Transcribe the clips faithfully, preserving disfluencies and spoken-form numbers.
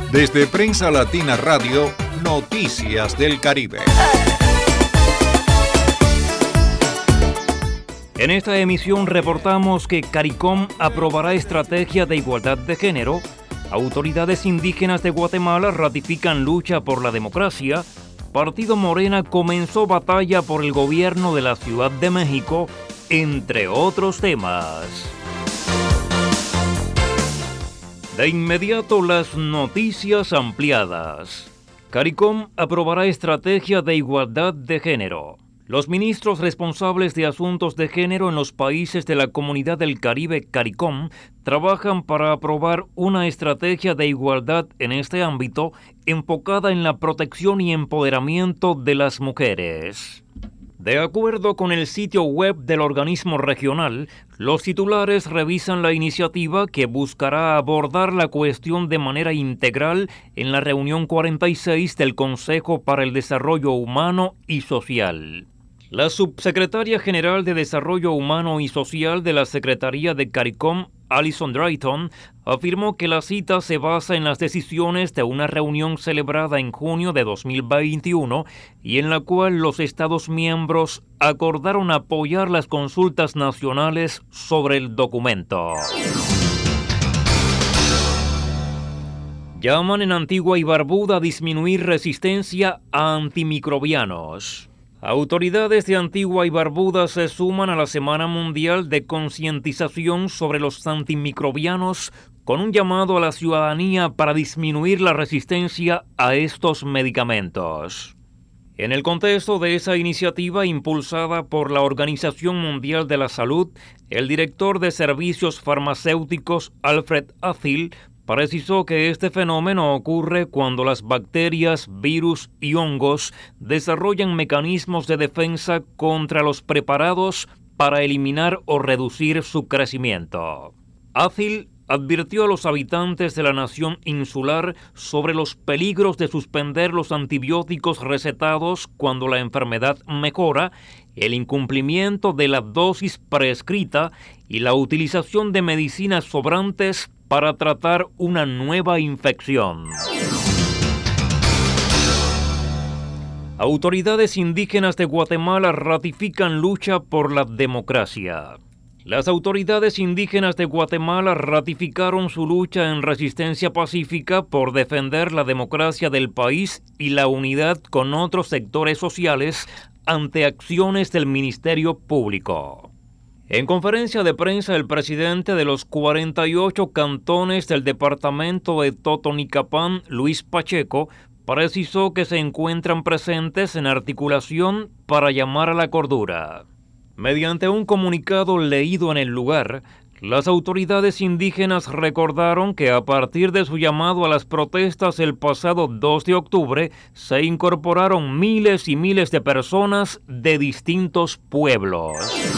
Desde Prensa Latina Radio, Noticias del Caribe. En esta emisión reportamos que CARICOM aprobará estrategia de igualdad de género, autoridades indígenas de Guatemala ratifican lucha por la democracia, Partido Morena comenzó batalla por el gobierno de la Ciudad de México, entre otros temas. De inmediato las noticias ampliadas. CARICOM aprobará estrategia de igualdad de género. Los ministros responsables de asuntos de género en los países de la Comunidad del Caribe, CARICOM, trabajan para aprobar una estrategia de igualdad en este ámbito enfocada en la protección y empoderamiento de las mujeres. De acuerdo con el sitio web del organismo regional, los titulares revisan la iniciativa que buscará abordar la cuestión de manera integral en la reunión cuarenta y seis del Consejo para el Desarrollo Humano y Social. La subsecretaria general de Desarrollo Humano y Social de la Secretaría de CARICOM, Alison Drayton, afirmó que la cita se basa en las decisiones de una reunión celebrada en junio de dos mil veintiuno y en la cual los Estados miembros acordaron apoyar las consultas nacionales sobre el documento. Llaman en Antigua y Barbuda a disminuir resistencia a antimicrobianos. Autoridades de Antigua y Barbuda se suman a la Semana Mundial de Concientización sobre los Antimicrobianos con un llamado a la ciudadanía para disminuir la resistencia a estos medicamentos. En el contexto de esa iniciativa impulsada por la Organización Mundial de la Salud, el director de Servicios Farmacéuticos, Alfred Athil, precisó que este fenómeno ocurre cuando las bacterias, virus y hongos desarrollan mecanismos de defensa contra los preparados para eliminar o reducir su crecimiento. Athil advirtió a los habitantes de la nación insular sobre los peligros de suspender los antibióticos recetados cuando la enfermedad mejora, el incumplimiento de la dosis prescrita y la utilización de medicinas sobrantes para tratar una nueva infección. Autoridades indígenas de Guatemala ratifican lucha por la democracia. Las autoridades indígenas de Guatemala ratificaron su lucha en resistencia pacífica por defender la democracia del país y la unidad con otros sectores sociales ante acciones del Ministerio Público. En conferencia de prensa, el presidente de los cuarenta y ocho cantones del departamento de Totonicapán, Luis Pacheco, precisó que se encuentran presentes en articulación para llamar a la cordura. Mediante un comunicado leído en el lugar, las autoridades indígenas recordaron que a partir de su llamado a las protestas el pasado dos de octubre, se incorporaron miles y miles de personas de distintos pueblos.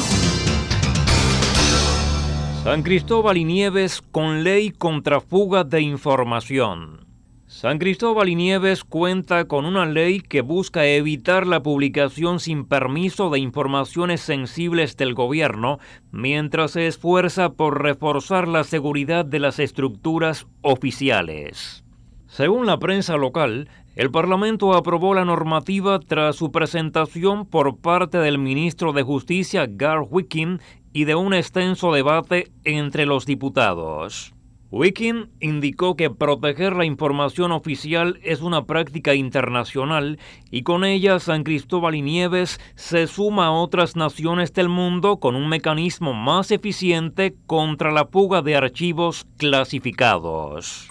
San Cristóbal y Nieves con ley contra fuga de información. San Cristóbal y Nieves cuenta con una ley que busca evitar la publicación sin permiso de informaciones sensibles del gobierno, mientras se esfuerza por reforzar la seguridad de las estructuras oficiales. Según la prensa local, el Parlamento aprobó la normativa tras su presentación por parte del ministro de Justicia, Gar Wicking, y de un extenso debate entre los diputados. Wicking indicó que proteger la información oficial es una práctica internacional y con ella San Cristóbal y Nieves se suma a otras naciones del mundo con un mecanismo más eficiente contra la fuga de archivos clasificados.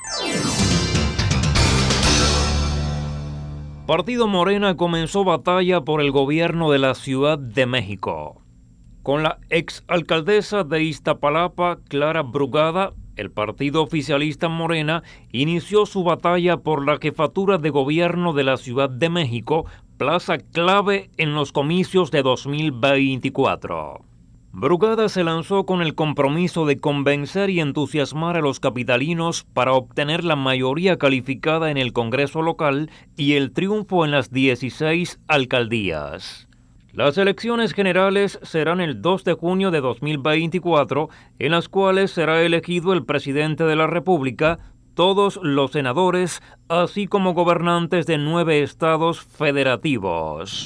Partido Morena comenzó batalla por el gobierno de la Ciudad de México. Con la exalcaldesa de Iztapalapa, Clara Brugada, el partido oficialista Morena inició su batalla por la jefatura de gobierno de la Ciudad de México, plaza clave en los comicios de dos mil veinticuatro. Brugada se lanzó con el compromiso de convencer y entusiasmar a los capitalinos para obtener la mayoría calificada en el Congreso local y el triunfo en las dieciséis alcaldías. Las elecciones generales serán el dos de junio de dos mil veinticuatro, en las cuales será elegido el presidente de la República, todos los senadores, así como gobernantes de nueve estados federativos.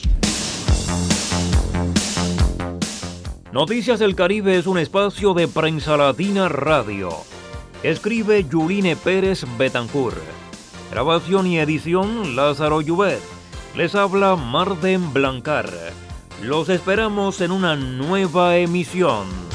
Noticias del Caribe es un espacio de Prensa Latina Radio. Escribe Yurine Pérez Betancourt. Grabación y edición Lázaro Llubet. Les habla Marden Blancar. Los esperamos en una nueva emisión.